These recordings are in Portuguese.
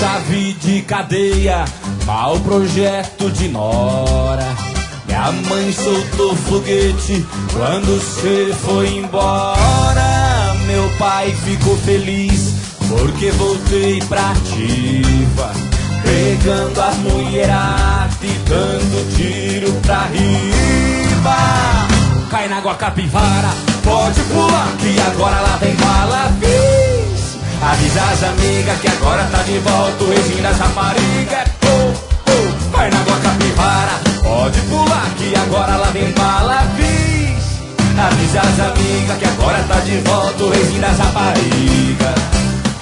chave de cadeia, mau projeto de nora. Minha mãe soltou foguete quando cê foi embora. Meu pai ficou feliz porque voltei pra ativa, pegando as mulheradas e dando tiro pra riba. Cai na água capivara, pode pular que agora lá vem bala. Vixe, avisa as amigas que agora tá de volta o reizinho das raparigas. Cai na água capivara, pode pular que agora lá vem bala. Vixe, avisa as amigas que agora tá de volta o reizinho das raparigas.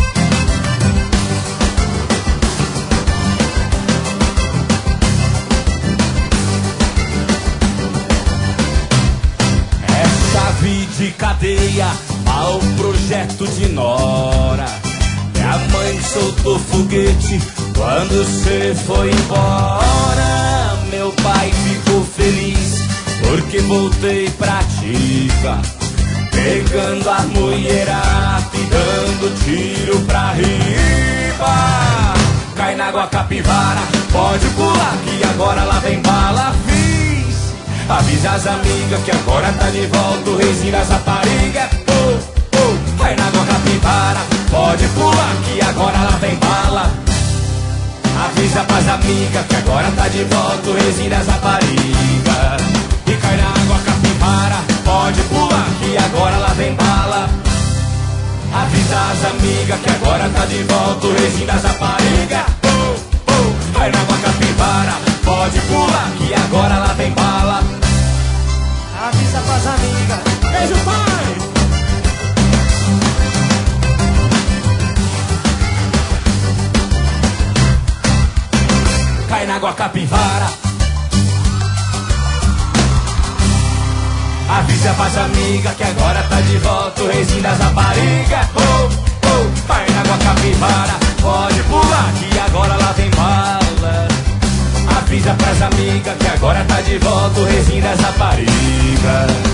De cadeia, mau projeto de nora. Minha mãe soltou foguete quando cê foi embora. Meu pai ficou feliz porque voltei pra ativa, pegando a mulherada e dando tiro pra riba. Cai na água capivara, pode pular que agora lá vem bala. Avisa as amigas que agora tá de volta o reizinho das raparigas. Vai na água capivara, pode pular que agora lá vem bala. Avisa pras amigas que agora tá de volta o reizinho das raparigas. E cai na água capivara, pode pular que agora lá vem bala. Avisa as amigas que agora tá de volta o reizinho das raparigas. Vai na água capivara, pode pular que agora lá vem bala. Avisa pras amigas. Beijo, pai! Cai na água capivara. Avisa pras amigas que agora tá de volta o reizinho das raparigas. Cai na água capivara, pode pular que agora lá vem bala. Avisa pras amigas que agora tá de volta o reizinho das raparigas.